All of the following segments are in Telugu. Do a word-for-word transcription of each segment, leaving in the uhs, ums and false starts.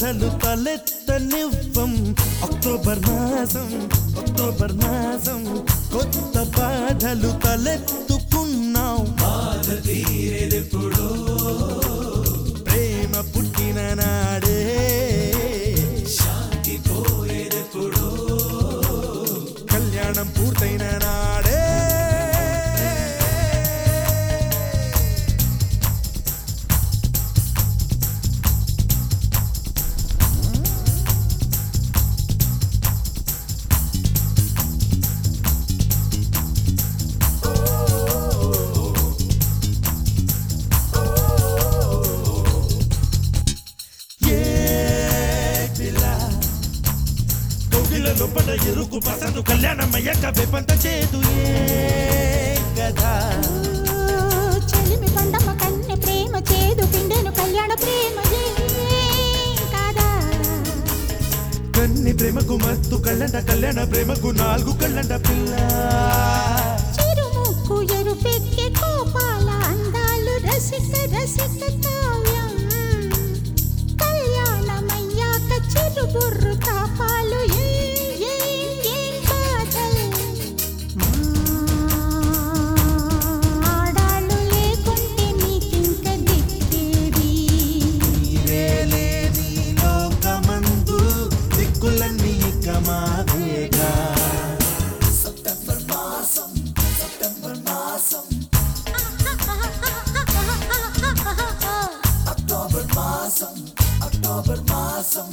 బాధలు తలెత్తనివ్వం అక్టోబర్ మాసం అక్టోబర్ మాసం కొత్త బాధలు తలెత్తుకున్నాం బాధ తీరేదెప్పుడో ప్రేమ పుట్టిన నాడే శాంతి పోయేదెప్పుడో కళ్యాణం పూర్తయిన నాడే లోపల ఎరుకు పసందు కళ్యాణమయ్యాక వెపంత చేదు కదా చెలిమి పండమ్మ కన్నె ప్రేమ చేదు పిండెను కళ్యాణ ప్రేమ కదా కన్ని ప్రేమకు మత్తు కళ్ళంట కళ్యాణ ప్రేమకు నాలుగు కళ్ళంట పిల్ల చిరుముక్కు ఎరుపెక్కే కోపాల అందాలు రసిక రసిక కావ్యం కళ్యాణమయ్యాక చిరుబుర్రు తాపాలు అక్టోబర్ మాసం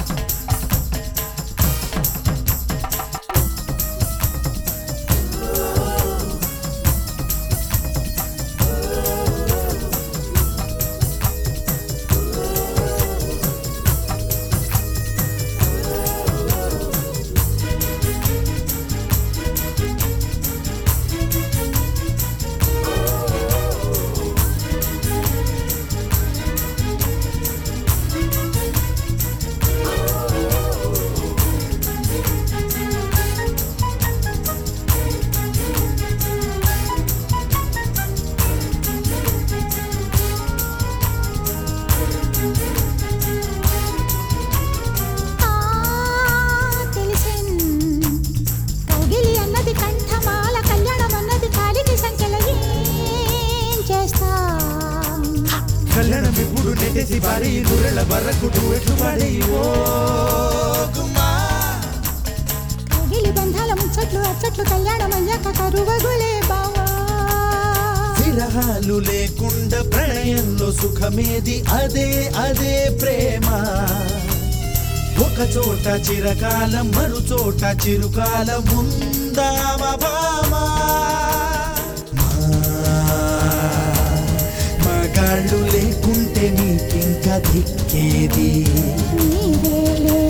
కళ్యాణం ఇప్పుడు నెట్టేసి పారి నూరెళ్ళ బర్రకు ఎట్లు పాడేవో కౌగిలి బంధాల ముచ్చట్లు అచ్చట్లు కళ్యాణం అయ్యాక కరువగులే బావా విరహాలు లేకుండా ప్రణయంలో సుఖమేది అదే అదే ప్రేమ ఒక చోట చిరకాలం మరు చోట చిరుకాలం ఉందామా బామా మగాళ్ళు లేకుంటే నీకింక దిక్కేది నీవేలే